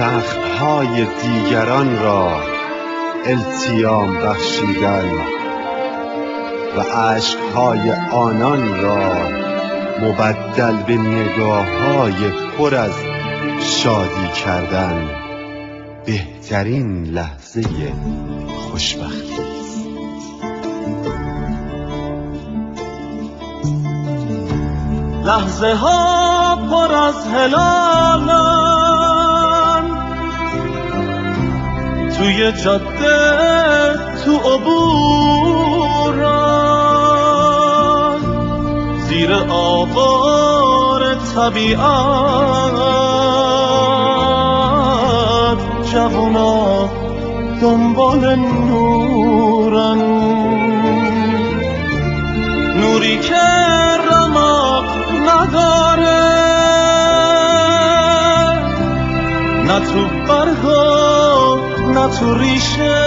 زخم‌های دیگران را التیام بخشیدن و اشک‌های آنان را مبدل به نگاه‌های پر از شادی کردن بهترین لحظه خوشبختی است. لحظه ها پر از هلالن توی جاده تو عبورن زیر آوار طبیعت جوونا دنبال نورن، نوری که رمق نداره نه تو برگا نه تو ریشه،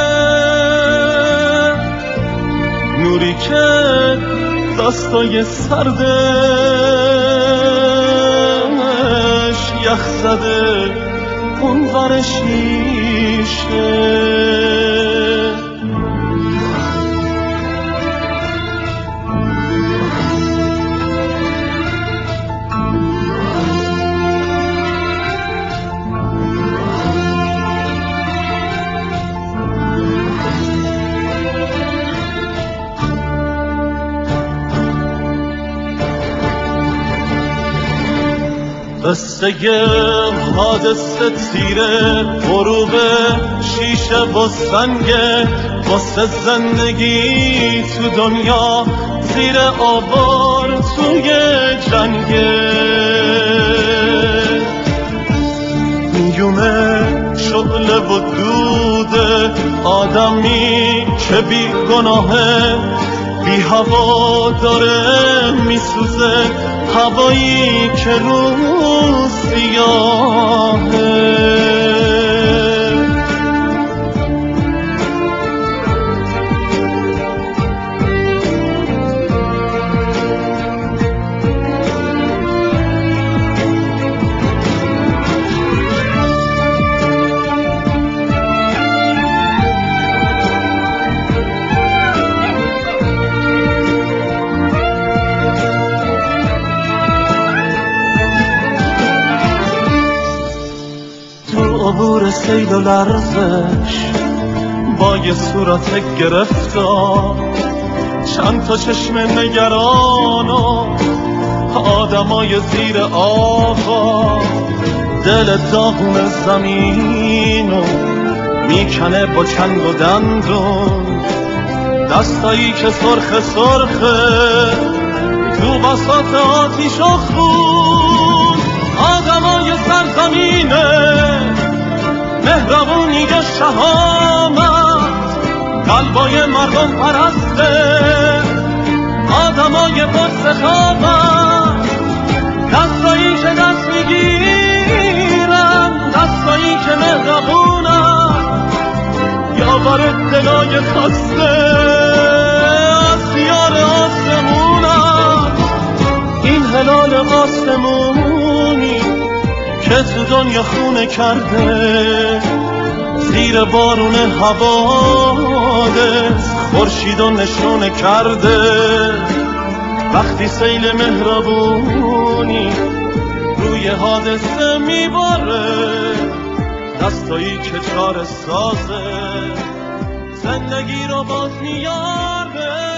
نوری که دستای سردش یخ زده اون ور شیشه. قصه حادثه تیره غروب شیشه و سنگه واسه زندگی تو دنیا زیر آوار توی جنگه، میومه شعله و دوده آدمی که بی گناهه بی هوا داره میسوزه، هوایی که روز سیاهه. عبور سیل و لرزش با یه صورت گرفتار، چند تا چشم نگران و آدمای زیر آقا، دل داغون زمینو میکنه با چنگ و دندون، دستایی که سرخ سرخه تو بساط آتیش و خون، آدمای سرزمینه مهربونی و شهامت، قلبای مردم پرسته آدمای پرسخاوت، دستایی که دست میگیرن، دستایی که مهربونن، یاور دلای خسته از دیار آسمونن، این هلال آسمونی که تو دنیا خونه کرده زیر بارون حوادث خورشید و نشونه کرده، وقتی سیل مهربونی روی حادثه میباره، دستایی که چاره سازه زندگی رو باز میاره.